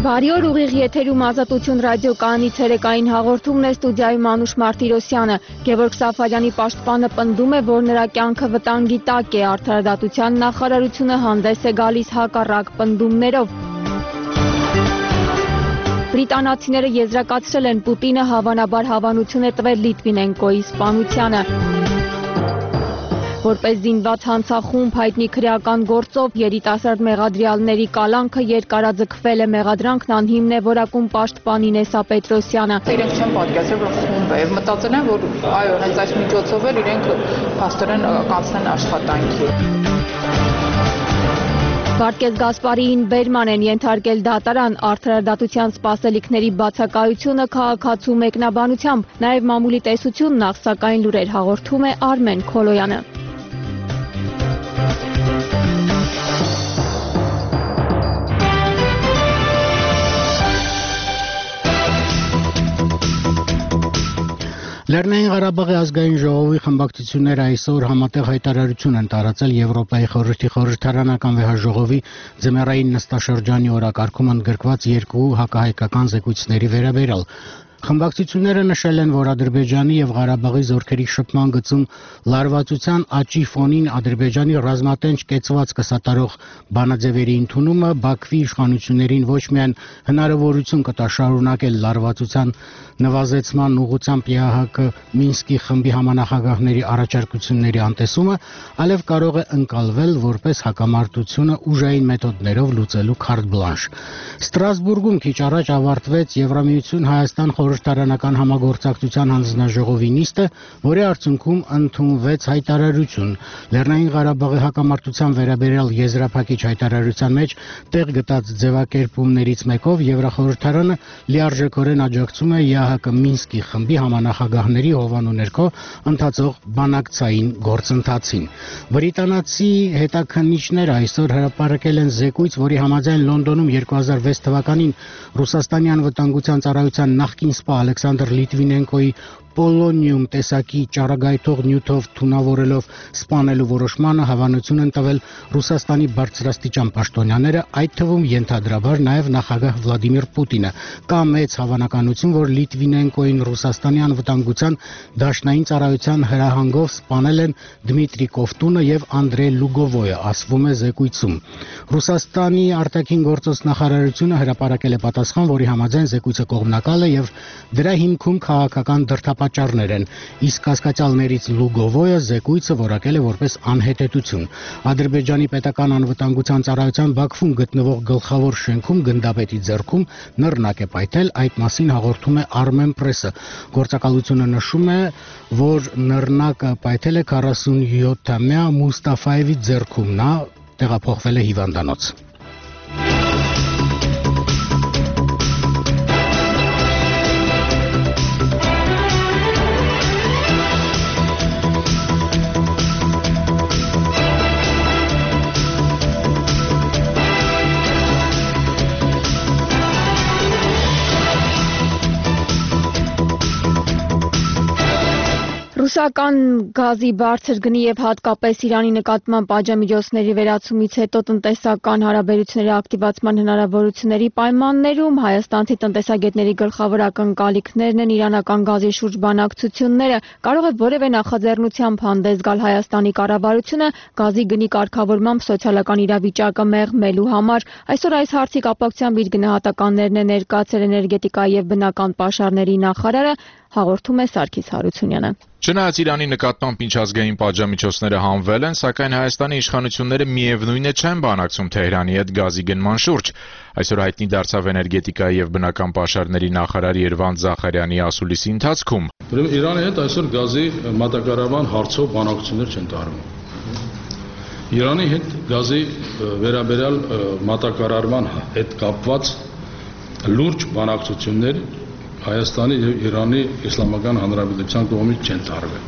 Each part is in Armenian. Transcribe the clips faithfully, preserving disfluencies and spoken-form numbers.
Բարի օր, ուղիղ եթերում Ազատություն ռադիոկայանի ցերեկային հաղորդումն է, ստուդիայում Անուշ Մարտիրոսյանը։ Գևորգ Սաֆարյանի պաշտպանը պնդում է, որ նրա կյանքը վտանգի տակ է, Արդարադատության նախարարությունը հանդես է գալիս հակառակ պնդումներով։ Բրիտանացիները եզրակացրել են, Պուտինը հավանաբար հավանություն է տվել Լիտվինենկոյի սպանությանը։ Որպես զինված հանցախումբ հայտնի քրեական գործով երիտասարդ մեղադրյալների կալանքը երկարաձգվել է, մեղադրանքն անհիմն է որակում պաշտպան Ինեսա Պետրոսյանը։ Իրենք չեն պատկերացրել, որ խումբ է, եւ մտածել են, որ այո, հենց այս միջոցով էլ իրենք փաստորեն կանցնեն աշխատանքի։ Վարդգես Գասպարիին բերման են ենթարկել դատարան, արդարադատության սպասելիքների բացակայությունը քաղաքացու մեկնաբանությամբ, նաև մամուլի տեսություն նախ, սակայն լուրեր հաղորդում է Արմեն Քոլոյանը։ Լեռնային Ղարաբաղի ազգային ժողովի խմբակցությունները այսօր համատեղ հայտարարություն են տարածել Եվրոպայի խորհրդի խորհրդարանական վեհաժողովի ձմեռային նստաշրջանի օրակարգում ընդգրկված երկու հակահայկական զեկույցների վերաբերյալ։ Խմբակցությունները նշել են, որ Ադրբեջանի եւ Ղարաբաղի զորքերի շփման գծում լարվածության աճի ֆոնին Ադրբեջանի ռազմատենչ կեցված կսատարող բանաձևերի ընդունումը Բաքվի իշխանություններին ոչ միայն հնարավորություն կտա շարունակել լարվածության նվազեցման ուղղությամբ ԵԱՀԿ Մինսկի խմբի համանախագահների առաջարկությունների անտեսումը, այլև կարող է ընկալվել որպես հակամարտությունը ուժային մեթոդներով լուծելու քարտ բլանշ։ Ստրասբուրգում քիչ առաջ ավարտվեց Եվրամիություն Հայաստան խորհրդարանական համագործակցության հանձնաժողովի նիստը, որի արդյունքում ընդունվեց հայտարարություն։ Լեռնային Ղարաբաղի հակամարտության վերաբերյալ եզրափակիչ հայտարարության մեջ տեղ գտած ձևակերպումներից մեկով Եվրախորհրդարանը լիարժեքորեն աջակցում է ԵԱՀԿ Մինսկի խմբի համանախագահների հովանու ներքո ընթացող բանակցային գործընթացին։ Բրիտանացի հետաքննիչները այսօր հրապարակել են զեկույց, որի համաձայն Լոնդոնում երկու հազար վեց թվականին Ռուսաստանի անվտանգության ծառայության նախկին սպա Ալեքսանդր Լիտվինենկոյի պոլոնիում տեսակի ճառագայթող նյութով թունավորելով սպանելու որոշմանը հավանություն են տվել Ռուսաստանի բարձրաստիճան պաշտոնյաները, այդ թվում ենթադրաբար նաև նախագահ Վլադիմիր Պուտինը։ Կա մեծ հավանականություն, որ Լիտվինենկոին Ռուսաստանի անվտանգության դաշնային ծառայության հրահանգով սպանել են Դմիտրի Կովտունը եւ Անդրեյ Լուգովոյը, ասվում է զեկույցում։ Ռուսաստանի արտաքին գործոս նախարարությունը հրապարակել է պատասխան, որի համաձայն զեկույցը կողմնակալ է եւ դրա հիմքում քաղաքական դրդապատճառներ են, իսկ կասկածյալներից Լուգովոյը զեկույցը որակել է որպես անհետեցություն։ Ադրբեջանի պետական անվտանգության ծառայության Բաքվում գտնվող գլխավոր շենքում գնդապետի ձեռքում նռնակ է պայթել, այդ մասին հաղորդում է Armen Press-ը։ Գործակալությունը նշում է, որ նռնակը պայթել է քառասունյոթամյա Մուստաֆայևի ձեռքում, նա տեղափոխվել է հիվանդանոց։ Ռուսական գազի բարձր գնի եւ հատկապես Իրանի նկատմամբ պատժամիջոցների վերացումից հետո տնտեսական հարաբերությունների ակտիվացման հնարավորությունների պայմաններում հայաստանցի տնտեսագետների գլխավոր ակնկալիքներն են իրանական գազի շուրջ բանակցությունները։ Կարող է որևէ նախաձեռնությամբ հանդես գալ Հայաստանի կառավարությունը գազի գնի կարգավորմամբ սոցիալական իրավիճակը մեղմելու համար։ Այսօր այս հարցի կապակցությամբ իր գնահատականներն է ներկայացրել էներգետիկայի եւ բնական պաշարների նախարարը, հաղորդում է Սարգիս Հարությունյանը։ Չնայած Իրանի նկատմամբ միջազգային պատժամիջոցները հանվել են, սակայն Հայաստանի իշխանությունները միևնույն է չեն բանակցում Թեհրանի հետ գազի գնման շուրջ։ Այսօր հայտնի դարձավ էներգետիկայի եւ բնական պաշարների նախարար Երվանդ Զախարյանի ասուլիսի ընթացքում։ Ուրեմն Իրանի հետ այսօր գազի մատակարարման հարցով բանակցություններ չեն տարվում։ Իրանի հետ գազի վերաբերյալ մատակարարման հետ կապված լուրջ բանակցություններ Հայաստանի եւ Իրանի Իսլամական Հանրապետության կողմից չեն տարվել։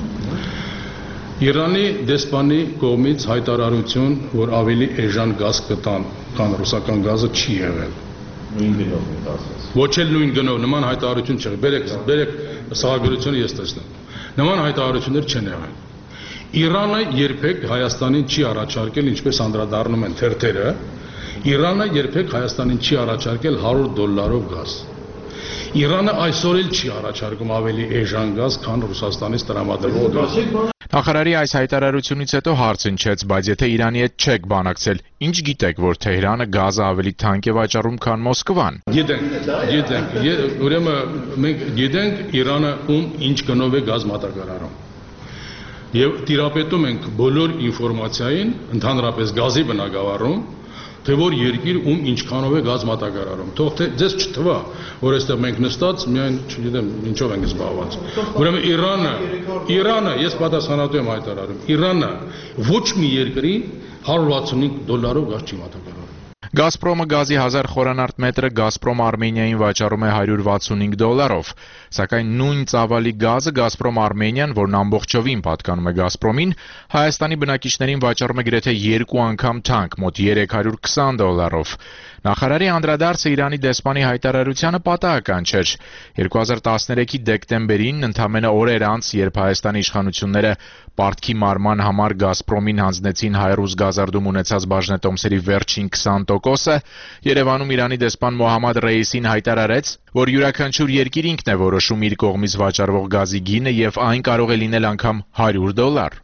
Իրանի դեսպանի կողմից հայտարարություն, որ ավելի էժան գազ կտան, քան ռուսական գազը չի եղել։ Նույն գնով է ասած։ Ոչ էլ նույն գնով, նման հայտարարություն չէ։ Բերեք, բերեք սահագրությունը ես տեսնեմ։ Նման հայտարարություններ չեն եղել։ Իրանը երբեք Հայաստանին չի առաջարկել, ինչպես անդրադառնում են թերթերը, Իրանը երբեք Հայաստանին չի առաջարկել հարյուր դոլարով գազ։ Իրանը այսօր էլ չի առաջարկում ավելի էժան գազ, քան Ռուսաստանից տրամադրվող գազը։ Նախարարի այս հայտարարությունից հետո հարց հնչեց, բայց եթե Իրանի հետ չեք բանակցել, ինչ գիտեք, որ Թեհրանը գազը ավելի թանկ է վաճառում, քան Մոսկվան։ Գիտենք, գիտենք, ուրեմն մենք գիտենք Իրանը ում ինչ գնով է գազ մատակարարում։ Եվ տիրապետում ենք բոլոր ինֆորմացիային, ընդհանրապես գազի բնագավառում, թե որ երկիր ում ինչքանով է գազ մատակարարում։ Թող թե ձեզ չթվա, որ այստեղ մենք նստած միայն, չգիտեմ, ինչով ենք զբաղված։ Ուրեմն Իրանը, Իրանը, ես պատասխանատու եմ հայտարարում, Իրանը ոչ մի երկրի հարյուր վաթսունհինգ դոլարով գազ չի մատակարարում։ Գազպրոմը գազի հազար խորանարդ մետրը Գազպրոմ Արմենիային վաճառում է հարյուր վաթսունհինգ դոլարով, սակայն նույն ծավալի գազը Գազպրոմ Արմենիան, որն ամբողջովին պատկանում է Գազպրոմին, Հայաստանի բնակիչներին վաճառում է գրեթե երկու անգամ թանկ, մոտ երեք հարյուր քսան դոլարով։ Նախարարի անդրադարձը Իրանի դեսպանի հայտարարությանը պատահական չէր։ երկու հազար տասներեքի դեկտեմբերին, ընդամենը օրեր անց, երբ Հայաստանի իշխանությունները պարտքի մարման համար Գազպրոմին հանձնեցին հայ-ռուս գազարդում ունեցած բաժնետոմսերի վերջին քսան տոկոսը, Երևանում Իրանի դեսպան Մոհամմադ Ռեյիսին հայտարարեց, որ յուրաքանչյուր երկիր ինքն է որոշում իր կողմից վաճառվող գազի գինը եւ այն կարող է լինել անգամ հարյուր դոլար։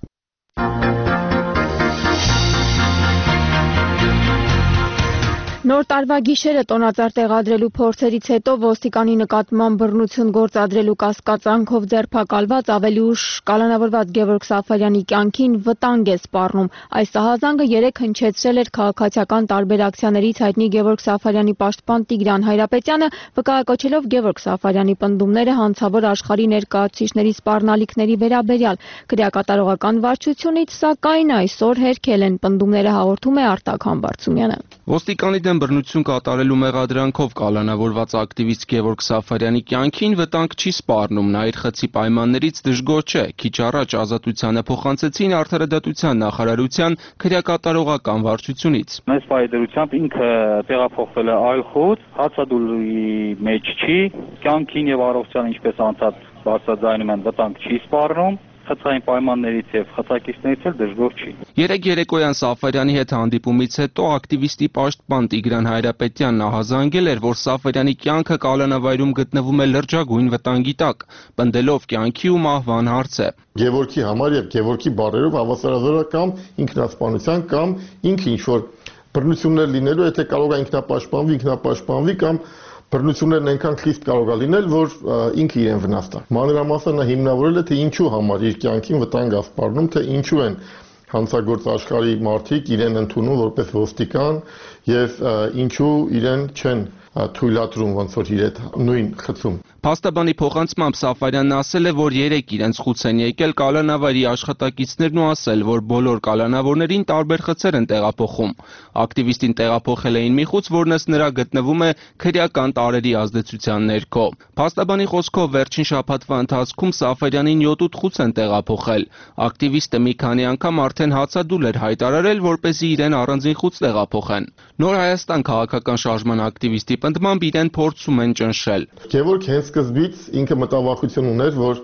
Նոր տարվա գիշերը տոնածառ տեղադրելու փորձերից հետո ոստիկանի նկատմամբ բռնություն գործադրելու կասկածանքով ձերբակալված ավելի ուշ կալանավորված Գևորգ Սաֆարյանի կյանքին վտանգ է սպառնում։ Այս ահազանգը երեկ հնչեցրել էր քաղաքացիական տարբեր ակցիաներից հայտնի Գևորգ Սաֆարյանի պաշտպան Տիգրան Հայրապետյանը, վկայակոչելով Գևորգ Սաֆարյանի պնդումները հանցավոր աշխարհի ներկայացուցիչների սպառնալիքների վերաբերյալ։ Քրեակատարողական վարչությունից, սակայն, այսօր հերքել են պնդումները, հաղորդում է Արտակ Համբարձումյանը։ Ոստիկանի դեմ բռնություն կատարելու մեղադրանքով կալանավորված ակտիվիստ Գևորգ Սաֆարյանի կյանքին վտանգ չի սպառնում, նա իր խցի պայմաններից դժգոհ չէ։ Քիչ առաջ ազատությանը փոխանցեցին Արդարադատության նախարարության քրեակատարողական վարչությունից։ Մեծ պայդրությամբ ինքը տեղափոխվել է այլ խոց, հացադուլի մեջ չի, կյանքին եւ առողջության ինչպես անցած բարձրաձայնում են վտանգ չի սպառնում։ Խցային պայմաններից եւ խցակիցներից էլ դժգոհ չի։ Երեկ երեկոյան Սաֆարյանի հետ հանդիպումից հետո ակտիվիստի պաշտպան Տիգրան Հայրապետյանն ահազանգել էր, որ Սաֆարյանի կյանքը կալանավայրում գտնվում է լրջագույն վտանգի տակ, պնդելով կյանքի ու մահվան հարցը։ Գևորգի համար եւ Գևորգի բարերով հավասարազորական ինքնասպանության կամ ինքը ինչ որ բռնություններ լինելու, եթե կարող է ինքնապաշտպանվի, ինքնապաշտպանվի կամ բռնություններն այնքան խիստ կարող է լինել, որ ինքը իրեն վնասի։ Մանրամասը նա հիմնավորել է, թե ինչու համար իր կյանքին վտանգ է սպառնում, թե ինչու են հանցագործ աշխարհի մարդիկ իրեն ընդունում որպես ոստիկան եւ ինչու իրեն չեն թույլատրում ոնց որ իր հետ նույն խցում։ Փաստաբանի փոխանցմամբ Սաֆարյանն ասել է, որ երեք իրենց խուց են եկել կալանավարի աշխատակիցներն ու ասել, որ բոլոր կալանավորներին տարբեր խցեր են տեղափոխում։ Ակտիվիստին տեղափոխել էին մի խուց, որն ըստ նրա գտնվում է քրեական տարրերի ազդեցության ներքո։ Փաստաբանի խոսքով վերջին շաբաթվա ընթացքում Սաֆարյանին յոթ խուց են տեղափոխել։ Ակտիվիստը մի քանի անգամ արդեն հացադուլ էր հայտարարել, որպեսզի իրեն առանձին խուց տեղափոխեն։ Նոր Հայաստան քաղաքական շարժման ակտիվիստի պնդմամբ իրեն փորձում են ճնշել։ Գևորգ հենց սկզբից ինքը մտավախություն ուներ, որ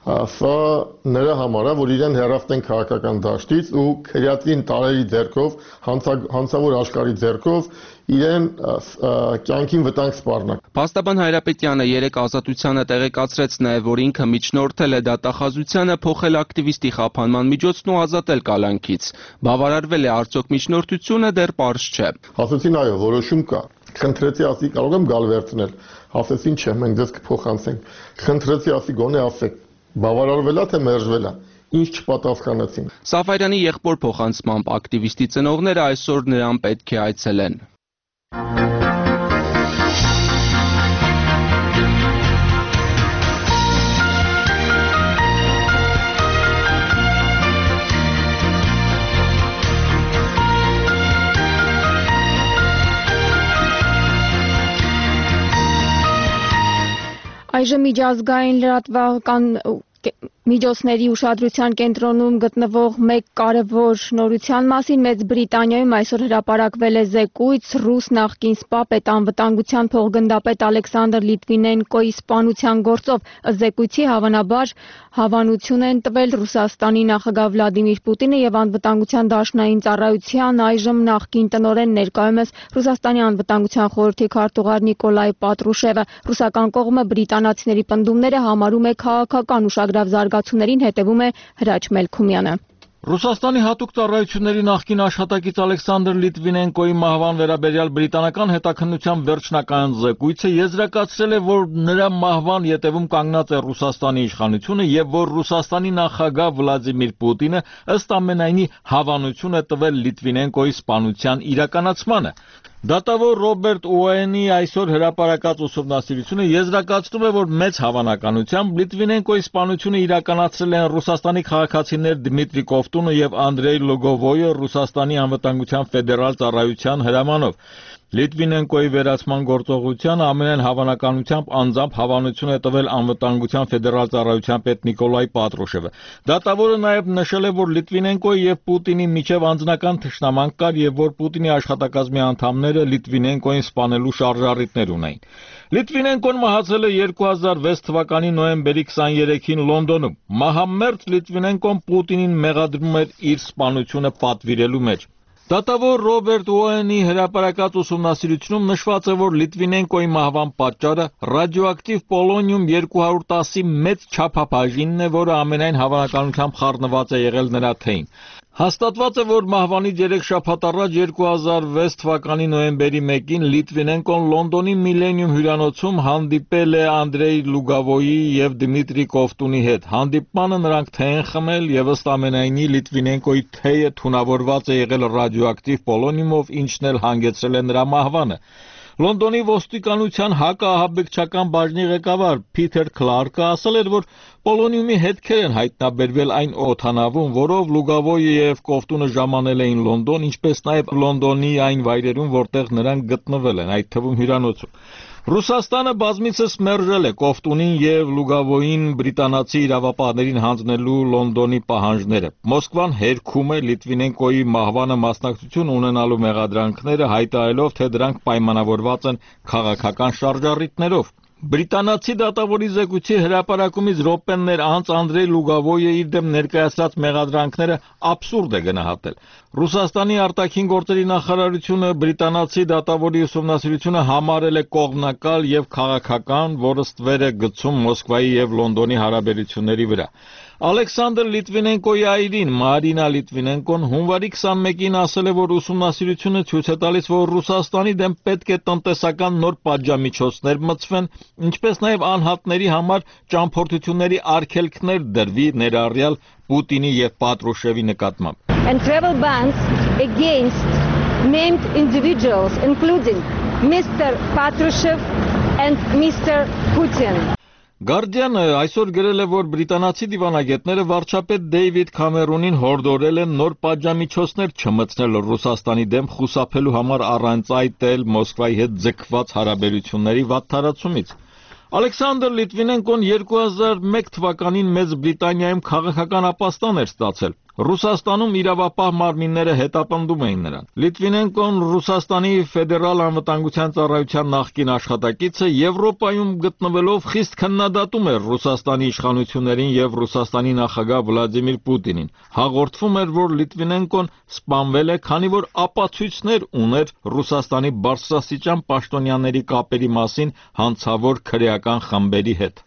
սա նրա համար է, որ իրեն հեռացնեն քաղաքական դաշտից ու քրեատին տարերի ձեռքով, հանցավոր աշխարհի ձեռքով իրեն կյանքին վտանգ սպառնա։ Փաստաբան Հայրապետյանը երեկ Ազատությանը տեղեկացրեց նաև, որ ինքը միջնորդել է դատախազությանը փոխել ակտիվիստի խափանման միջոցն ու ազատել կալանքից։ Բավարարվել է արդյոք միջնորդությունը, դեռ պարզ չէ։ Ասացին այո, որոշում կա։ Խնդրեցի ասի կարող եմ գալ վերցնել։ Ասեցին չէ, մենք ձեզ կփոխանցենք։ Խնդրեցի ասի գոնե ասեք, բավարարվել է թե մերժվել է։ Ինչ չպատասխանեցին։ Սաֆարյանի եղբոր փոխանցմամբ ակտիվիստի ծնողները այսօր նրան պետք է այցելեն։ Այժմ միջազգային լրատվական Միջոցների ուշադրության կենտրոնում գտնվող մեկ կարևոր նորության մասին Մեծ Բրիտանիայում այսօր հրապարակվել է զեկույց ռուս նախկին սպա պետանվտանգության փոխգնդապետ Ալեքսանդր Լիտվինենկոյի սպանության գործով։ Ըստ զեկույցի հավանաբար հավանություն են տվել Ռուսաստանի նախագահ Վլադիմիր Պուտինը եւ անվտանգության դաշնային ծառայության այժմ նախկին տնօրեն ներկայումս Ռուսաստանի անվտանգության խորհրդի քարտուղար Նիկոլայ Պատրուշևը։ Ռուսական կողմը բրիտանացիների պնդումները համարում է քաղաքական ուշագրավ զարգացումներին, հետևում է Հրաչ Մելքումյանը։ Ռուսաստանի հատուկ ծառայությունների նախկին աշխատակից Ալեքսանդր Լիտվինենկոյի մահվան վերաբերյալ բրիտանական հետաքննության վերջնական զեկույցը եզրակացրել է, որ նրա մահվան ետևում կանգնած է Ռուսաստանի իշխանությունը եւ որ Ռուսաստանի նախագահ Վլադիմիր Պուտինը ըստ ամենայնի հավանություն է տվել Լիտվինենկոյի սպանության իրականացմանը։ Դատավոր Ռոբերտ Ուոենի այսօր հրապարակած ուսումնասիրությունը եզրակացնում է, որ մեծ հավանականությամբ Լիտվինենկոյի սպանությունը իրականացրել են Ռուսաստանի քաղաքացիներ Դմիտրի Կովտունը եւ Անդրեյ Լուգովոյը Ռուսաստանի անվտանգության ֆեդերալ ծառայության հրամանով։ Լիտվինենկոյի վերացման գործողությանը ամենայն հավանականությամբ անձամբ հավանություն է տվել անվտանգության ֆեդերալ ծառայության պետ Նիկոլայ Պատրուշևը։ Դատավորը նաև նշել է, որ Լիտվինենկոյի եւ Պուտինի միջև անձնական թշնամանք կար եւ որ Պուտինի աշխատակազմի անդամները Լիտվինենկոյին սպանելու շարժառիթներ ունեին։ Լիտվինենկոն մահացել է երկու հազար վեց թվականի նոյեմբերի քսաներեքին Լոնդոնում։ Մահամերձ Լիտվինենկոն Պուտինին մեղադրում էր իր սպանությունը պատվիրելու մեջ։ Դատավոր Ռոբերտ Ուոենի հրապարակած ուսումնասիրությունում նշված է, որ Լիտվինենկոյի մահվան պատճառը ռադիոակտիվ պոլոնիում երկու հարյուր տասի մեծ չափաբաժինն է, որը ամենայն հավանականությամբ խառնված է եղել նրա թեյին։ Հաստատված է, որ մահվանից երեք շաբաթ առաջ երկու հազար վեց թվականի նոյեմբերի մեկին Լիտվինենկոն Լոնդոնի Միլենիում հյուրանոցում հանդիպել է Անդրեյ Լուգովոյի եւ Դմիտրի Կովտունի հետ։ Հանդիպմանը նրանք թե են խմել եւ ըստ ամենայնի Լիտվինենկոյի թեյը թունավորված է եղել ռադիոակտիվ պոլոնիումով, ինչն էլ հանգեցրել է նրա մահվանը։ Լոնդոնի ոստիկանության հակաահաբեկչական բաժնի ղեկավար Փիթեր Քլարկը ասել էր, որ պոլոնիումի հետքեր են հայտնաբերվել այն օդանավում, որով Լուգովոյը եւ Կովտունը ժամանել էին Լոնդոն, ինչպես նաեւ Լոնդոնի այն վայրերում, որտեղ նրանք գտնվել են, այդ թվում հյուրանոցում։ Ռուսաստանը բազմիցս մերժել է Կովտունին եւ Լուգովոյին բրիտանացի իրավապահներին հանձնելու Լոնդոնի պահանջները։ Մոսկվան հերքում է Լիտվինենկոյի մահվանը մասնակցություն ունենալու մեղադրանքները, հայտարարելով, թե դրանք պայմանավորված են քաղաքական շարժառիթներով։ Բրիտանացի դատավորի զեկույցի հրապարակումից րոպեներ անց Անդրեյ Լուգովոյը իր դեմ ներկայացրած մեղադրանքները աբսուրդ է գնահատել։ Ռուսաստանի արտաքին գործերի նախարարությունը բրիտանացի դատավորի ուսումնասիրությունը համարել է կողմնակալ եւ քաղաքական, որը ստվեր է գցում Մոսկվայի եւ Լոնդոնի հարաբերությունների վրա։ Ալեքսանդր Լիտվինենկոյի այրին Մարինա Լիտվինենկոն հունվարի քսանմեկին ասել է, որ ուսումնասիրությունը ցույց է տալիս, որ Ռուսաստանի դեմ պետք է տնտեսական նոր պատժամիջոցներ մտցվեն, ինչպես նաև անհատների համար ճամփորդությունների արգելքներ դրվի, ներառյալ Պուտինի եւ Պատրուշևի նկատմամբ։ And travel bans against named individuals, including Mister Patrushev and Mister Putin. Guardian-ը այսօր գրել է, որ բրիտանացի դիվանագետները վարչապետ Դեյվիդ Քամերոնին հորդորել են նոր պատժամիջոցներ չմտցնել Ռուսաստանի դեմ խուսափելու համար առանց այտել Մոսկվայի հետ ձգված հարաբերությունների վատթարացումից։ Ալեքսանդր Լիտվինենկոն երկու հազար մեկ թվականին Մեծ Բրիտանիայում քաղաքական ապաստան էր ստացել։ Ռուսաստանում իրավապահ մարմինները հետապնդում էին նրան։ Լիտվինենկոն Ռուսաստանի ֆեդերալ անվտանգության ծառայության նախկին աշխատակիցը Եվրոպայում գտնվելով խիստ քննադատում էր Ռուսաստանի իշխանություններին եւ Ռուսաստանի նախագահ Վլադիմիր Պուտինին։ Հաղորդվում էր, որ Լիտվինենկոն սպանվել է, քանի որ ապացույցներ ուներ Ռուսաստանի բարձրաստիճան պաշտոնյաների կապերի մասին հանցավոր քրեական խմբերի հետ։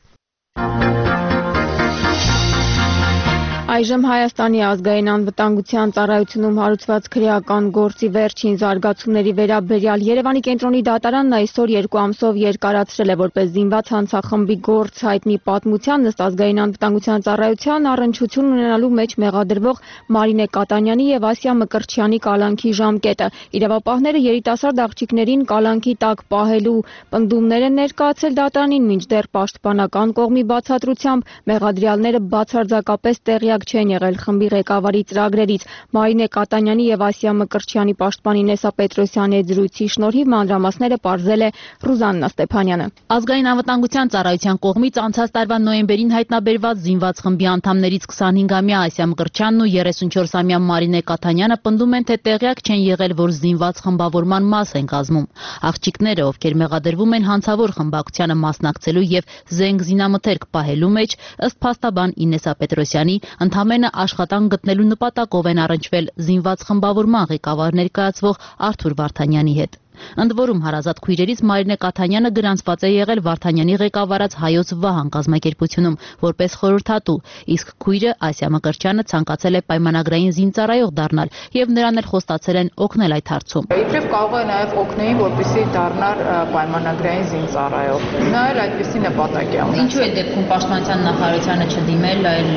Այժմ Հայաստանի ազգային անվտանգության ծառայությունում հարուցված քրեական գործի վերջին զարգացումների վերաբերյալ Երևանի կենտրոնի դատարանն այսօր երկու ամսով երկարացրել է որպես զինված հանցախմբի գործ հայտնի պատմության ըստ ազգային անվտանգության ծառայության առնչություն ունենալու մեջ մեղադրվող Մարինե Կատանյանի եւ Ասիա Մկրտչյանի կալանքի ժամկետը։ Իրավապահները երիտասարդ աղջիկներին կալանքի տակ պահելու պնդումներ են ներկայացել դատարանին, մինչդեռ պաշտպանական կողմի բացատրությամբ մեղադրյալները բացարձակապես տեղյակ տեղյակ չեն եղել խմբի ղեկավարի ծրագրերից։ Մարինե Կատանյանի եւ Ասիա Մկրտչյանի պաշտպան Ինեսա Պետրոսյանի հետ զրույցի շնորհիվ մանրամասները պարզել է Ռուզաննա Ստեփանյանը։ Ազգային անվտանգության ծառայության կողմից անցած տարվա նոյեմբերին հայտնաբերված զինված խմբի անդամներից քսանհինգամյա Ասիա Մկրտչյանն ու երեսունչորսամյա Մարինե Կաթանյանը պնդում են, թե տեղյակ չեն եղել, որ զինված խմբավորման մաս են կազմում։ Աղջիկները, ովքեր մեղադրվում են հանցավոր խմբակցությանը մասնակցելու եւ զենք զինամթերք պահելու մեջ, ըստ փաստաբան Ինեսա Պետրոսյանի, ընդամենը աշխատանք գտնելու նպատակով են առնչվել զինված խմբավորման ղեկավար ներկայացվող Արթուր Վարդանյանի հետ։ Ընդ որում հարազատ քույրերից Մարինե Կաթանյանը գրանցված է եղել Վարդանյանի ղեկավարած Հայոց Վահան կազմակերպությունում որպես խորհրդատու, իսկ քույրը Ասիա Մկրտչյանը ցանկացել է պայմանագրային զինծառայող դառնալ եւ նրան էլ խոստացել են օգնել այդ հարցում։ Իբրև կարող է նաեւ օգնել, որպեսզի դառնար պայմանագրային զինծառայող։ Նա էլ այդպիսի նպատակ է ունեցել։ Ինչու է դեպքում պաշտպանության նախարարությանը չդիմել, այլ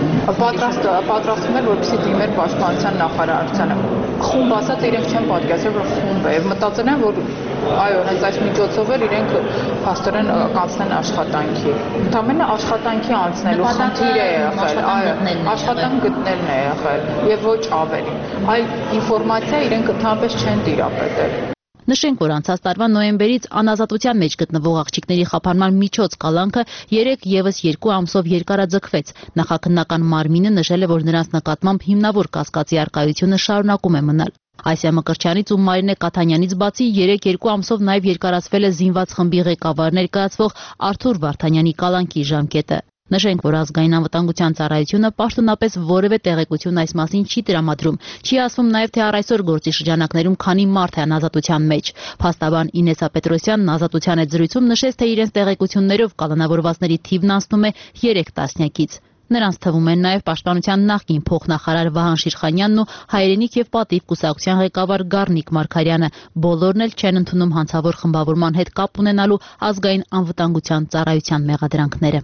պատրաստ պատրաստում էր, որպեսզի դիմեր պաշտպանության նախարարությանը։ Խումբ ասած իրենք չեն պատկերացրել, որ խումբ է, եւ մտածել են, որ այո, հենց այս միջոցով էլ իրենք փաստորեն կանցնեն աշխատանքի։ Ընդամենը աշխատանքի անցնելու խնդիր է եղել, այո, աշխատանք գտնելն է եղել եւ ոչ ավելի։ Այլ ինֆորմացիա իրենք ընդհանրապես չեն տիրապետել։ Նշենք, որ անցած տարվա նոյեմբերից անազատության մեջ գտնվող աղջիկների խափանման միջոց կալանքը երեք եւս երկու ամսով երկարաձգվեց։ Նախաքննական մարմինը նշել է, որ նրանց նկատմամբ հիմնավոր կասկածի առկայությունը շարունակում է մնալ։ Ասիա Մկրտչյանից ու Մարինե Կաթանյանից բացի երեք երկու ամսով նաև երկարացվել է զինված խմբի ղեկավար ներկայացվող Արթուր Վարդանյանի կալանքի ժամկետը։ Նշենք, որ ազգային անվտանգության ծառայությունը պաշտոնապես որևէ տեղեկություն այս մասին չի տրամադրում։ Չի ասվում նաև, թե առ այսօր գործի շրջանակներում քանի մարդ է անազատության մեջ։ Փաստաբան Ինեսա Պետրոսյանն ազատության հետ զրույցում նշեց, թե իրենց տեղեկություններով կալանավորվածների թիվն անցնում է երեք տասնյակից։ Նրանց թվում են նաև պաշտպանության նախկին փոխնախարար Վահան Շիրխանյանն ու հայրենիք եւ պատիվ կուսակցության ղեկավար Գառնիկ Մարգարյանը։ Բոլորն էլ չեն ընդունում հանցավոր խմբավորման հետ կապ ունենալու ազգային անվտանգության ծառայության մեղադրանքները։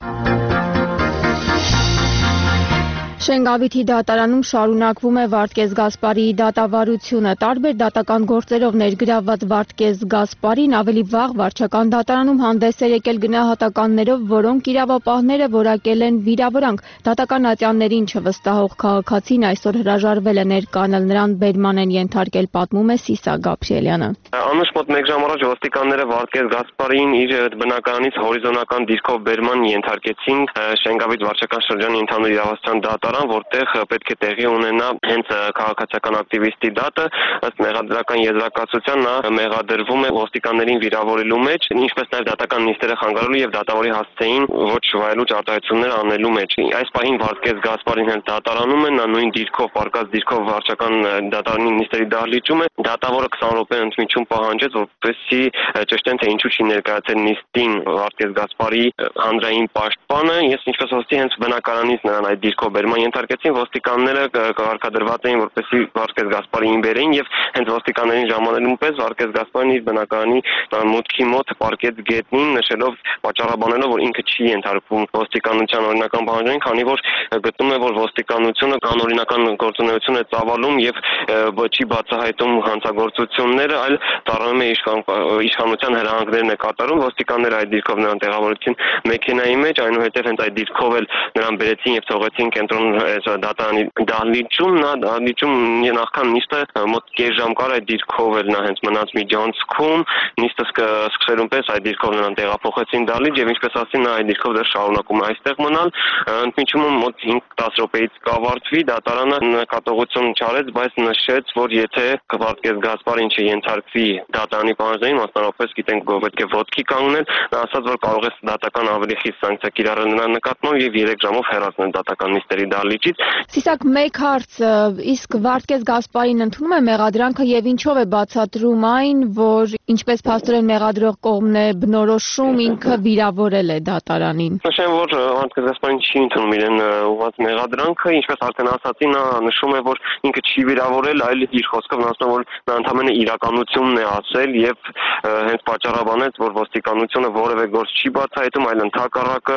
Շենգավիթի դատարանում շարունակվում է Վարդգես Գասպարիի դատավարությունը։ Տարբեր դատական գործերով ներգրավված Վարդգես Գասպարին ավելի վաղ վարչական դատարանում հանդես էր եկել գնահատականներով, որոնք իրավապահները որակել են վիրավորանք։ Դատական ատյաններին չվստահող քաղաքացին այսօր հրաժարվել է ներկանալ, նրան բերման են ենթարկել, պատմում է Սիսա Գաբրիելյանը։ Անուշ մոտ մեկ ժամ առաջ ոստիկանները Վարդգես Գասպարիին իր բնակարանից հորիզոնական դիրքով բերման ենթարկեցին Շենգավիթ վարչական շրջանի ընդհանուր իրավասության դատարան, որտեղ պետք է տեղի ունենա հենց քաղաքացիական ակտիվիստի դատը, ըստ մեղադրական եզրակացության նա մեղադրվում է ոստիկաններին վիրավորելու մեջ, ինչպես նաև դատական նիստերը խանգարելու եւ դատավորի հասցեին ոչ վայելուչ արտահայտություններ անելու մեջ։ Այս պահին Վարդգես Գասպարին հենց դատարանում է, նա նույն դիրքով, պարկած դիրքով վարչական դատարանի նիստերի դահլիճում է։ Դատավորը քսան րոպե ընդմիջում պահանջեց, որպեսզի ճշտեն, թե ինչու չի ներկայացել նիստին Վարդգես Գասպարիի հանրային պաշտպանը։ Ես ինչպես ասացի, հենց բնակարանից նրան այդ դիրքով բերման ենթարկեցին, ոստիկանները կարգադրված էին, որպեսզի Վարդգես Գասպարիին բերեին եւ հենց ոստիկաններին ժամանելուն պես Վարդգես Գասպարին իր բնակարանի մուտքի մոտ պարկեց գետնին, նշելով պատճառաբանելով, որ ինքը չի ենթարկվում ոստիկանության օրինական պահանջներին, քանի որ գտնում է, որ ոստիկանությունը անօրինական գործունեություն է ծավալում եւ չի բացահայտում հանցագործությունները, այլ ծառայում է իշխանության հրահանգներն է կատարում։ Ոստիկանները այդ դիրքով նրան տեղավորեցին մեքենայի մեջ, այնուհետև հենց այդ դիրքով էլ նրան բերեցին եւ թողեցին կենտրոն դատարանի դահլիճում։ Նա դահլիճում նախքան նիստը մոտ կես ժամ կար այդ դիրքով էլ նա հենց մնաց միջանցքում, նիստը սկսելուն պես այդ դիրքով նրան տեղափոխեցին դահլիճ եւ ինչպես ասեցին, նա այդ դիրքով դեռ շարունակում է այստեղ մնալ։ Ընդմիջումը մոտ հինգ-տասը րոպեից կավարտվի, դատարանը նկատողություն չարեց, բայց նշեց, որ եթե Վարդգես Գասպարին չենթարկվի դատարանի պահանջներին, մասնավորապես գիտենք պետք է ոտքի կանգնել, նա ասաց, որ կարող է դատական ավելի խիստ սանկցիա կիրառել նրա նկատմամբ եւ երեք ժամով հեռացնել դատական նիստերի դահլիճից։ Սիսակ, մեկ հարց, իսկ Վարդգես Գասպարին ընդունում է մեղադրանքը եւ ինչով է բացատրում այն, որ ինչպես փաստորեն մեղադրող կողմն է բնորոշում, ինքը վիրավորել է դատարանին։ Նշեմ, որ Վարդգես Գասպարին չի ընդունում իրեն ուղղված մեղադրանքը, ինչպես արդեն ասացի, նա նշում է, որ ինքը չի վիրավորել, այլ իր խոսքով ասում է, որ նա ընդհանրապես իրականությունն է ասել եւ հենց պատճառաբանեց, որ ոստիկանությունը որևէ գործ չի բացահայտում, այլ ընդհակառակը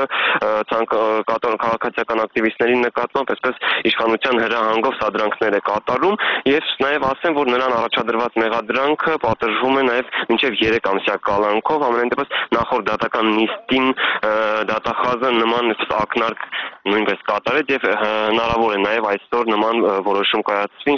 քաղաքացիական ակտիվիստների նկատմամբ այսպես իշխանության հրահանգով սադրանքներ է կատարում եւ նաեւ ասեմ, որ նրա նրան առաջադրված մեղադրանքը պատժվում է նաև մինչև երեք ամսյա կալանքով, ամենայն դեպս նախորդ դատական նիստին դատախազը նման ակնարկ նույնպես կատարեց եւ հնարավոր է նաև այսօր նման որոշում կայացվի։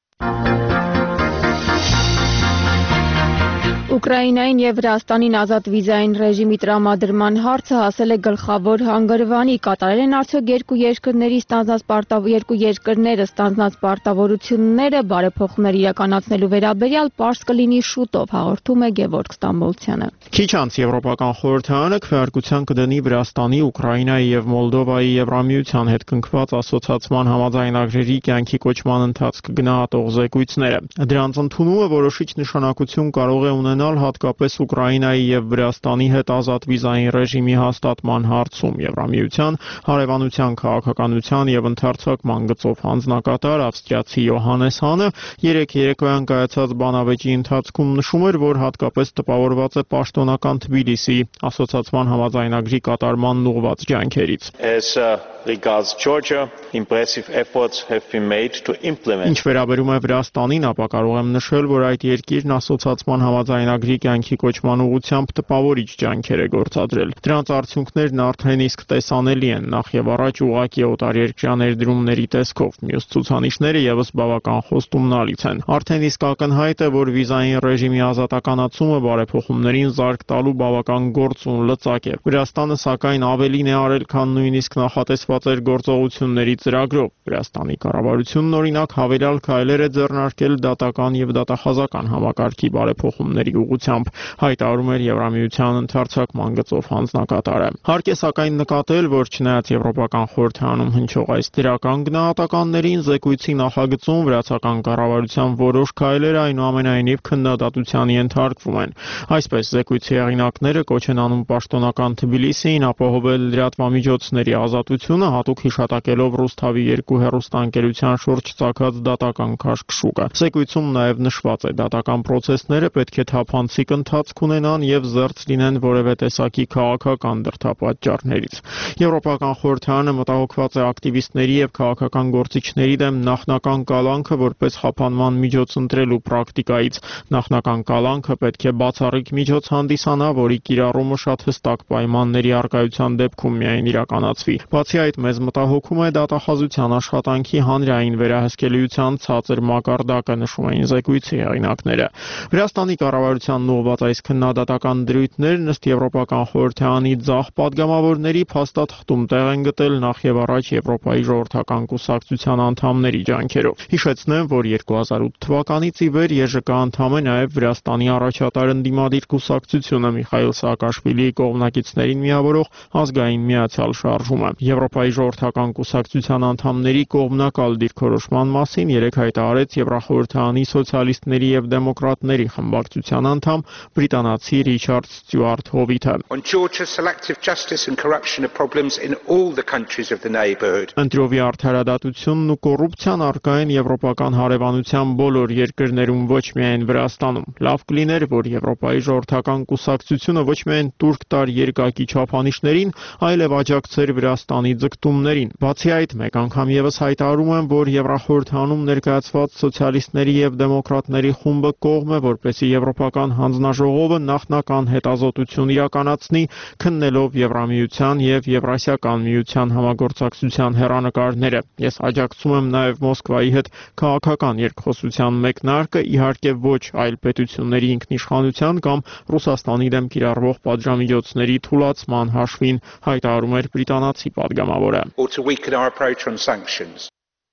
Ուկրաինային եւ Վրաստանին ազատ վիզային ռեժիմի տրամադրման հարցը հասել է գլխավոր հանգրվանի։ Կատարել են արդյոք երկու երկրների ստանձնած պարտավ երկու երկրները ստանձնած պարտավորությունները բարեփոխումներ իրականացնելու վերաբերյալ պարզ կլինի շուտով, հաղորդում է Գևորգ Ստամբոլցյանը։ Քիչ անց Եվրոպական խորհրդարանը քվեարկության կդնի Վրաստանի, Ուկրաինայի եւ Մոլդովայի Եվրամիության հետ կնքված ասոցիացիան համաձայնագրերի կյանքի կոչման ընթացք գնահատող զեկույցները։ Դրանց ընդունումը որոշիչ նշանակություն կարող է ունենալ հատկապես Ուկրաինայի եւ Վրաստանի հետ ազատ վիզային ռեժիմի հաստատման հարցում։ Եվրամիության հարևանության քաղաքականության եւ ընդարձակման գծով հանձնակատար ավստրիացի Յոհանես Հանը երեք երեկոյան կայացած բանավեճի ընթացքում նշում էր, որ հատկապես տպավորված է պաշտոնական Թբիլիսի ասոցիացիան համաձայնագրի կատարմանն ուղղված ջանքերից։ As uh, regards Georgia, impressive efforts have been made to implement. Ինչ վերաբերում է Վրաստանին, ապա կարող եմ նշել, որ այդ երկիրն ասոցիացիան համաձայնագրի կյանքի կոչման ուղղությամբ տպավորիչ ջանքեր է գործադրել։ Դրանց արդյունքներն արդեն իսկ տեսանելի են, նախ եւ առաջ ուղղակի օտարերկրյա ներդրումների տեսքով։ Մյուս ցուցանիշները եւս բավական խոստումնալից են։ Արդեն իսկ ակնհայտ է, որ վիզային ռեժիմի ազատականացումը բարեփոխումներին զարգ տալու բավական գործուն լծակ է։ Վրաստանը սակայն ավելին է արել, քան նույնիսկ նախատեսված էր գործողությունների ծրագրով։ Վրաստանի կառավարությունն օրինակ հավելյալ քայլեր է ձեռնարկել դատական եւ դատախազական համակարգի բարեփոխումների ուղղությամբ, հայտարարում էր Եվրամիության ընդարձակման գծով հանձնակատարը։ Հարկ է սակայն նկատել, որ չնայած Եվրոպական խորհրդարանում հնչող այս դրական գնահատականներին, զեկույցի նախագծում վրացական կառավարության որոշ քայլեր այնուամենայնիվ քննադատության ենթարկվում են։ Այսպես զեկույցի հեղինակները կոչ են անում պաշտոնական Թբիլիսիին ապահովել լրատվամիջոցների ազատությունը, հատուկ հիշատակելով Ռուսթավի երկու հեռուստաընկերության շուրջ ծագած դատական քաշքշուկը։ Զեկույցում նաև նշված է, դատական պրոցեսները պետք է թափանցիկ ընթացք ունենան եւ զերծ լինեն որևէ տեսակի քաղաքական դրդապատճառներից։ Եվրոպական խորհրդարանը մտահոգված է ակտիվիստների եւ քաղաքական գործիչների դեմ նախնական կալանքը որպես խափանման միջոց ընտրելու պրակտիկայից։ Նախնական կալանքը պետք է բացառիկ միջոց հանդիսանա, որի կիրառումը շատ հստակ պայմանների առկայության դեպքում միայն իրականացվի։ Բացի այդ, մեզ մտահոգում է դատախազության աշխատանքի հանրային վերահսկելիության ցածր մակարդակը, նշում էին զեկույցի հեղինակները։ Վրաստանի կառավարությանն ուղղված այս քննադատական դրույթներն ըստ Եվրոպական խորհրդարանի ձախ падգամավորների փաստաթղթում տեղ են գտել նախ եւ առաջ Եվրոպայի ժողովրդական կուսակցության անդամների ջանքերով։ Հիշեցնեմ, որ երկու հազար ութ թվականից ի վեր ԵԺԿ անդամ է նաև Վրաստանի առաջատար ընդդիմադիր կուսակցությունը Միխայիլ Սաակաշվիլիի կողմնակիցներին միավորող ազգային միացյալ շարժումը։ Եվրոպայի ժողովրդական կուսակցության անդամների կողմնակալ դիրքորոշման մասին երեկ հայտարարեց Եվրախորհրդարանի սոցիալիստների եւ դեմոկրատների խմբակցության անդամ բրիտանացի Ռիչարդ Ստյուարտ Հովիթը։ On Georgia, selective justice and corruption are problems in all the countries of the neighborhood. Ընտրովի արդարադատությունն ու կոռուպցիան առկա են եվրոպական հարևանության բոլոր երկրներում, ոչ միայն Վրաստանում։ Լավ կլիներ, որ Եվրոպայի ժողովրդական կուսակցությունը ոչ միայն տուրք տար երկակի չափանիշներին, այլև աջակցեր Վրաստանի ձգտումներին։ Բացի այդ, մեկ անգամ եւս հայտարարում եմ, որ Եվրախորհրդարանում ներկայացված սոցիալիստների եւ դեմոկրատների խումբը կողմ է, որպեսզի Եվրոպական հանձնաժողովը նախնական հետազոտություն իրականացնի, քննելով Եվրամիության եւ Եվրասիական միության համագործակցության հեռանկարները։ Ես աջակցում եմ նաեւ Մոսկվայի հետ քաղաքական երկխոսության մեկնարկը, իհարկե ոչ այլ պետությունների ինքնիշխանության կամ Ռուսաստանի դեմ կիրառվող պատժամիջոցների թուլացման հաշվին, հայտարարում էր բրիտանացի падգամավորը։ Or to weaken our approach on sanctions.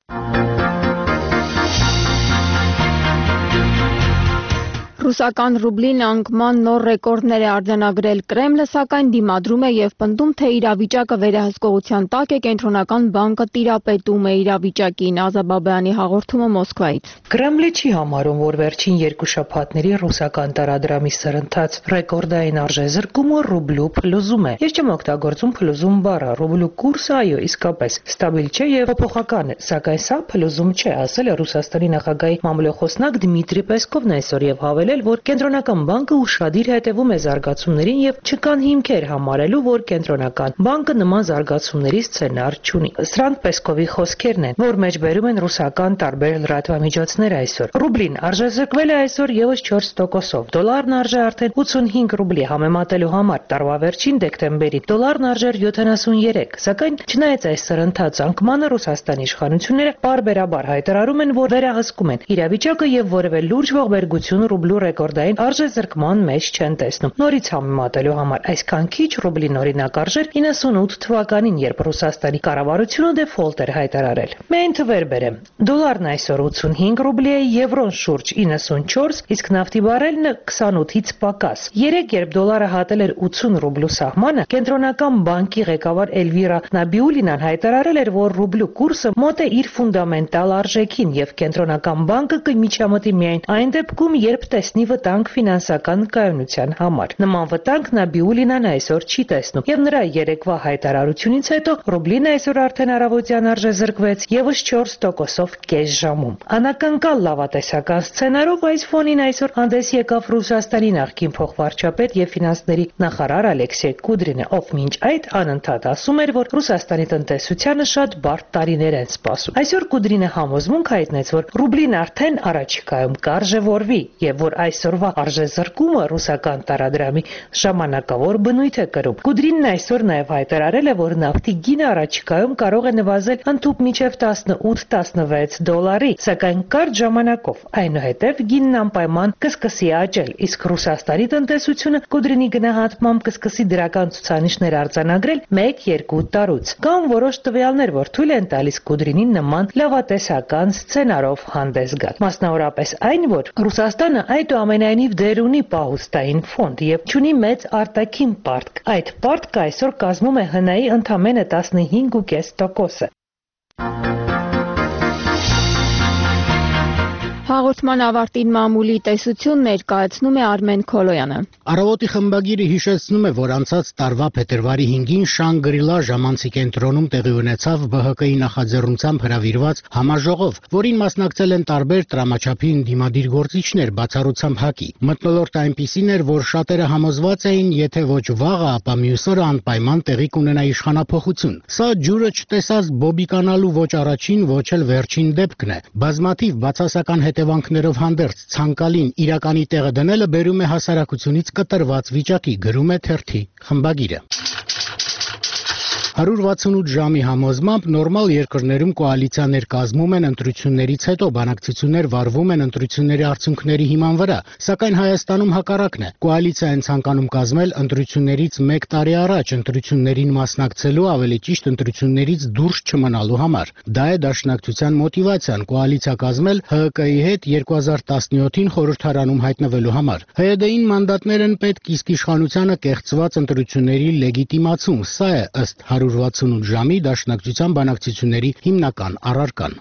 Ռուսական ռուբլին անկման նոր ռեկորդներ է արձանագրել Կրեմլը, սակայն դիմադրում է եւ պնդում, թե իրավիճակը վերահսկողության տակ է, կենտրոնական բանկը տիրապետում է իրավիճակին։ Ազաբաբայանի հաղորդումը Մոսկվայից։ Կրեմլը չի համարում, որ վերջին երկու շաբաթների ռուսական տարադրամի սրընթաց ռեկորդային արժեզրկումը ռուբլու փլուզում է։ Ես չեմ օգտագործում փլուզում բառը, ռուբլու կուրսը այո, իսկապես ստաբիլ չէ եւ փոփոխական է, սակայն սա փլուզում չէ, ասել է Ռուսաստանի նախագահի մամլոյխոսնակ Դմիտրի Պեսկովն այսօր եւ հավելել, հայտարարել, որ կենտրոնական բանկը ուշադիր հետևում է զարգացումներին եւ չկան հիմքեր համարելու, որ կենտրոնական բանկը նման զարգացումների սցենար չունի։ Սրանք Պեսկովի խոսքերն են, որ մեջբերում են ռուսական տարբեր լրատվամիջոցներ այսօր։ Ռուբլին արժեզրկվել է այսօր եւս չորս տոկոսով։ Դոլարն արժե արդեն ութսունհինգ ռուբլի համեմատելու համար տարվա վերջին դեկտեմբերին դոլարն արժեր յոթանասունյերեք, սակայն չնայած այս սրընթաց անկմանը Ռուսաստանի իշխանությունները բարբերաբար հայտարարում են, որ վերահսկում են իրավիճակը եւ որևէ լուրջ ողբերգություն ռուբլու ռեկորդային արժեզրկման մեջ չեն տեսնում։ Նորից համեմատելու համար այսքան քիչ ռուբլին օրինակ արժեր իննսունութ թվականին, երբ Ռուսաստանի կառավարությունը դեֆոլտ էր հայտարարել։ Միայն թվեր բերեմ։ Դոլարն այսօր ութսունհինգ ռուբլի է, եվրոն շուրջ իննսունչորս, իսկ նավթի բարելն քսանութից պակաս։ Երեկ, երբ դոլարը հատել էր ութսուն ռուբլու սահմանը, կենտրոնական բանկի ղեկավար Էլվիրա Նաբիուլինան հայտարարել էր, որ ռուբլու կուրսը մոտ է իր ֆունդամենտալ արժեքին եւ կենտրոնական բանկը կմիջամտի միայն այն դեպքում, երբ տեսնի վտանգ ֆինանսական կայունության համար։ Նման վտանգ Նաբիուլինան այսօր չի տեսնում եւ նրա երեկվա հայտարարությունից հետո ռուբլին այսօր արդեն առավոտյան արժեզրկվեց եւս չորս տոկոսով կես ժամում։ Անակնկալ լավատեսական սցենարով այս ֆոնին այսօր հանդես եկավ Ռուսաստանի նախկին փոխվարչապետ եւ ֆինանսների նախարար Ալեքսեյ Կուդրինը, ով մինչ այդ անընդհատ ասում էր, որ Ռուսաստանի տնտեսությանը շատ բարդ տարիներ են սպասում։ Այսօր Կուդրինը համոզմունք հայտնեց, որ ռուբլին արդեն առաջիկայում կարժևորվի եւ որ այսօրվա արժեզրկումը ռուսական տարադրամի ժամանակավոր բնույթ է կրում։ Կուդրինն այսօր նաեւ հայտարարել է, որ նավթի գինը առաջիկայում կարող է նվազել ընդհուպ մինչեւ տասնութ տասնվեց դոլարի, սակայն կարճ ժամանակով։ Այնուհետև գինն անպայման կսկսի աճել, իսկ Ռուսաստանի տնտեսությունը Կուդրինի գնահատմամբ կսկսի դրական ցուցանիշներ արձանագրել մեկ-երկու տարուց։ Կան որոշ տվյալներ, որ թույլ են տալիս Կուդրինին նման լավատեսական սցենարով հանդես գալ։ Մասնավորապես այն, որ Ռուսաստանը այդուամենայնիվ դեր ունի պահուստային ֆոնդ եւ չունի մեծ արտաքին պարտք։ Այդ պարտքը այսօր կազմում է ՀՆ-ի ընդամենը տասնհինգ ու կես տոկոսը։ Հաղորդման ավարտին մամուլի տեսություն ներկայացնում է Արմեն Քոլոյանը։ Առավոտի խմբագիրը հիշեցնում է, որ անցած տարվա փետրվարի հինգին Շանգրիլա ժամանցի կենտրոնում տեղի ունեցավ B H K-ի նախաձեռնությամբ հրավիրված համաժողով, որին մասնակցել են տարբեր տրամաչափի ընդդիմադիր գործիչներ, բացառությամբ ՀԱԿ-ի։ Մթնոլորտը այնպիսին էր, որ շատերը համոզված էին, եթե ոչ վաղը, ապա մյուս օրը անպայման տեղի կունենա իշխանափոխություն։ Սա ջուրը չտեսած բոբիկանալու ոչ առաջին, ոչ էլ վերջին դեպքն է։ Բազմաթիվ բացասական հետևանքներով հանդերձ ցանկալին իրականի տեղը դնելը բերում է հասարակությունից կտրված վիճակի, գրում է թերթի խմբագիրը։ հարյուր վաթսունութ ժամի համոզմամբ նորմալ երկրներում կոալիցիաներ կազմում են ընտրություններից հետո, բանակցություններ վարվում են ընտրությունների արդյունքների հիման վրա, սակայն Հայաստանում հակառակն է։ Կոալիցիա են ցանկանում կազմել ընտրություններից մեկ տարի առաջ ընտրություններին մասնակցելու, ավելի ճիշտ ընտրություններից դուրս չմնալու համար։ Դա է դաշնակցության մոտիվացիան կոալիցիա կազմել H K K-ի հետ երկու հազար տասնյոթին խորհրդարանում հայտնվելու համար։ H D D-ին մանդատներ են պետք, իսկ իշխանությանը կեղծված ընտրությունների լեգիտիմացում։ Սա է ըստ հարյուր վաթսունութ ժամի դաշնակցության բանակցությունների հիմնական առարկան։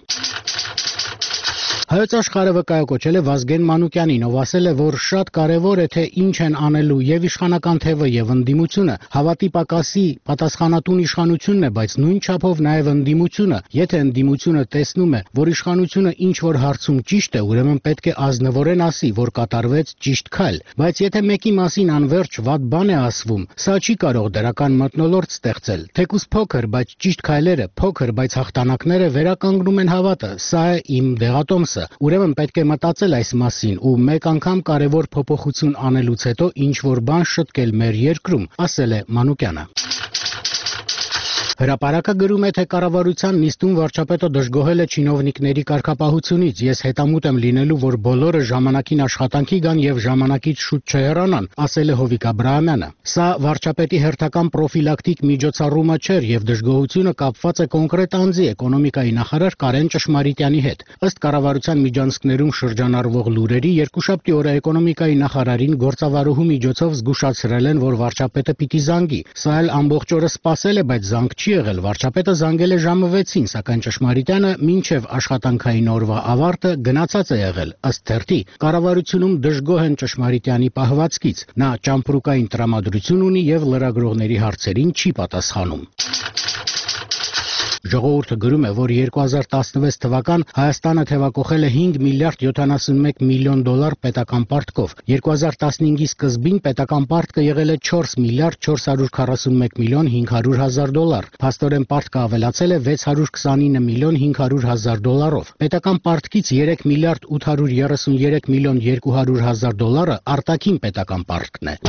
Հայոց աշխարհը վկայակոչել է Վազգեն Մանուկյանին, ով ասել է, որ շատ կարևոր է, թե ինչ են անելու եւ իշխանական թևը եւ ընդդիմությունը, հավատի պակասի պատասխանատուն իշխանությունն է, բայց նույն չափով նաեւ ընդդիմությունը։ Եթե ընդդիմությունը տեսնում է, որ իշխանությունը ինչ որ հարցում ճիշտ է, ուրեմն պետք է ազնվորեն ասի, որ կատարվեց ճիշտ քայլ, բայց եթե մեկի մասին անverջ վատ բան է ասվում, սա չի կարող դրական մթնոլորտ ստեղծել։ Թեկուզ փոքր, բայց ճիշտ քայլերը, փոքր, բայց հաղթանակները վերականգնում են հավատը։ Սա է իմ դեղատոմսը։ Ուրեմն պետք է մտածել այս մասին ու մեկ անգամ կարևոր փոփոխություն անելուց հետո ինչ որ բան շտկել մեր երկրում, ասել է Մանուկյանը։ Հրապարակը գրում է, թե կառավարության նիստում վարչապետը դժգոհել է չինովնիկների կարգապահությունից։ Ես հետամուտ եմ լինելու, որ բոլորը ժամանակին աշխատանքի գան եւ ժամանակից շուտ չհեռանան, ասել է Հովիկ Աբրահամյանը։ Սա վարչապետի հերթական պրոֆիլակտիկ միջոցառումը չէր եւ դժգոհությունը կապված է կոնկրետ անձի էկոնոմիկայի նախարար Կարեն Ճշմարիտյանի հետ։ Ըստ կառավարության միջանցքներում շրջանառվող լուրերի երկուշաբթի օրը էկոնոմիկայի նախարարին գործավարուհու միջոցով զգուշացրել են, որ վարչապետը պիտի զանգի։ Սա էլ ամբողջ օրը սպասել է, բայց զանգ չի եղել, վարչապետը զանգել է ժամը վեցին, սակայն Ճշմարիտյանը մինչև աշխատանքային օրվա ավարտը գնացած է եղել։ Ըստ թերթի, կառավարությունում դժգոհ են Ճշմարիտյանի պահվածքից։ Նա ճամփրուկային տրամադրություն ունի եւ լրագրողների հարցերին չի պատասխանում։ Ժողովուրդը գրում է, որ երկու հազար տասնվեց թվական Հայաստանը թևակողել է հինգ միլիարդ յոթանասունմեկ միլիոն դոլար պետական պարտքով։ երկու հազար տասնհինգի սկզբին պետական պարտքը եղել է չորս միլիարդ չորս հարյուր քառասունմեկ միլիոն հինգ հարյուր հազար դոլար։ Փաստորեն պարտքը ավելացել է վեց հարյուր քսանինը միլիոն հինգ հարյուր հազար դոլարով։ Պետական պարտքից երեք միլիարդ ութ հարյուր երեսունյերեք միլիոն երկու հարյուր հազար դոլարը արտաքին պետական պարտքն է։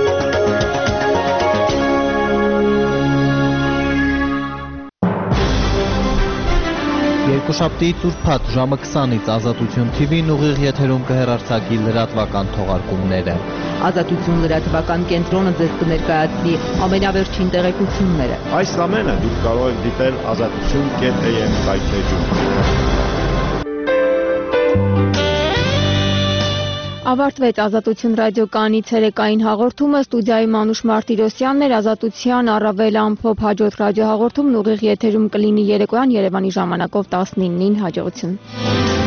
Երկուշաբթի ծուրփաթ ժամը քսանից Ազատություն թի վին ուղիղ եթերում կհեռարձակի լրատվական թողարկումները։ Ազատություն լրատվական կենտրոնը ձեզ կներկայացնի ամենավերջին տեղեկությունները։ Այս ամենը դուք կարող եք դիտել ազատություն կետ է եմ վայթեջում։ Ավարտվեց Ազատություն ռադիոկայանի ցերեկային հաղորդումը, ստուդիայի Մանուշ Մարտիրոսյանն էր, Ազատության առավել ամփոփ հաջորդ ռադիոհաղորդումն ուղիղ եթերում կլինի երեկոյան Երևանի ժամանակով տասնինին, հաջողություն։